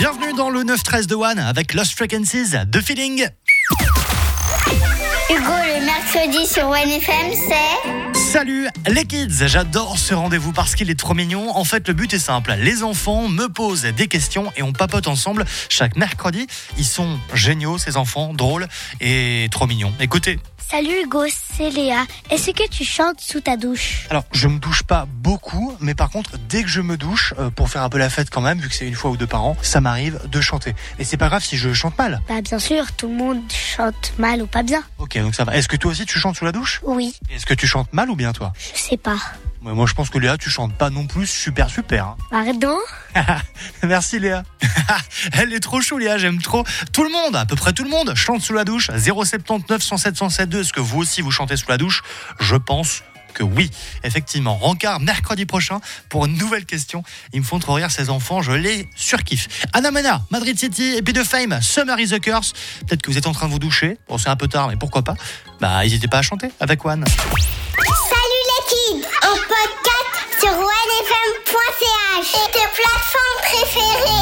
Bienvenue dans le 9-13 de One avec Lost Frequencies de Feeling. Hugo, le mercredi sur OneFM, c'est... Salut les kids, j'adore ce rendez-vous parce qu'il est trop mignon. En fait, le but est simple, les enfants me posent des questions et on papote ensemble chaque mercredi. Ils sont géniaux ces enfants, drôles et trop mignons. Écoutez. Salut Hugo, c'est Léa. Est-ce que tu chantes sous ta douche? Alors, je me douche pas beaucoup, mais par contre, dès que je me douche, pour faire un peu la fête quand même, vu que c'est une fois ou deux par an, ça m'arrive de chanter. Et c'est pas grave si je chante mal. Bah bien sûr, tout le monde chante mal ou pas bien. Ok, donc ça va. Est-ce que toi aussi tu chantes sous la douche? Oui. Est-ce que tu chantes mal ou bien toi? Je sais pas. Ouais, moi je pense que Léa, tu chantes pas non plus super. Hein. Pardon? Merci Léa. Elle est trop chou Léa, j'aime trop. Tout le monde, à peu près tout le monde, chante sous la douche. 079 107 107 Est-ce que vous aussi vous chantez sous la douche? Je pense que oui, effectivement. Rencard mercredi prochain pour une nouvelle question. Ils me font trop rire ces enfants, je les surkiffe. Anna Mena, Madrid City et puis de Fame, Summer is the Curse. Peut-être que vous êtes en train de vous doucher. Bon, c'est un peu tard, mais pourquoi pas. Bah, n'hésitez pas à chanter avec One. Salut les kids, en podcast sur onefm.ch et tes plateformes préférées.